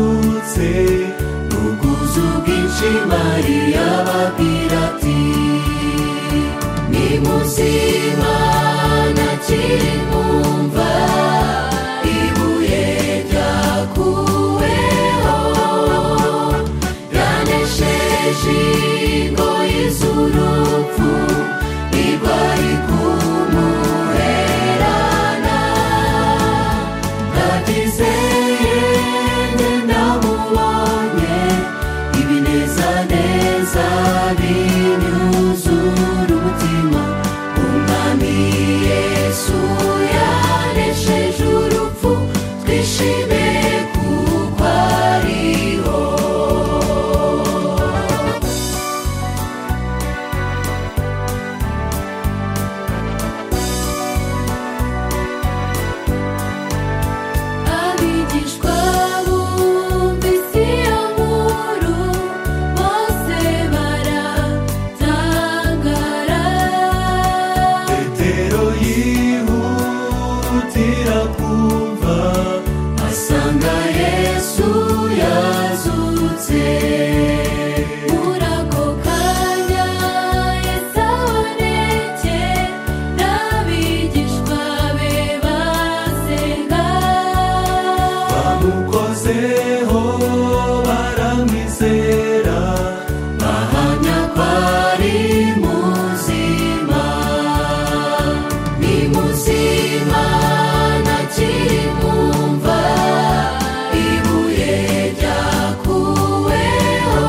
yazutse n'ubwuzu bwinshi Mariya ababwira ati ni muzima ntakiri mu mva ibuye ryakuweho yanesheje ingoyi z'urupfu ntirwari kumuherana ndabizeye njye ndamubonye ibinezaneza binyuzura umutima umwami Yesu yanesheje urupfu twishime kuko ariho abigishwa bumvise iyo nkuru bose baratangara Petero yihutira kumva asanga Yesu yazutse muri ako kanya Yesu abonekera abigishwa be basenga bamukozeho baramwizera bahamya ko ari muzima ni muzima ntakiri mu mva ibuye ryakuweho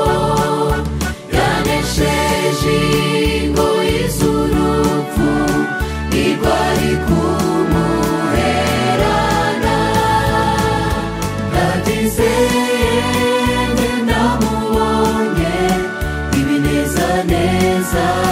yanesheje ingoyi z'urupfu ntirwari kumuherana ndabizeye njye ndamubonye ibinezaneza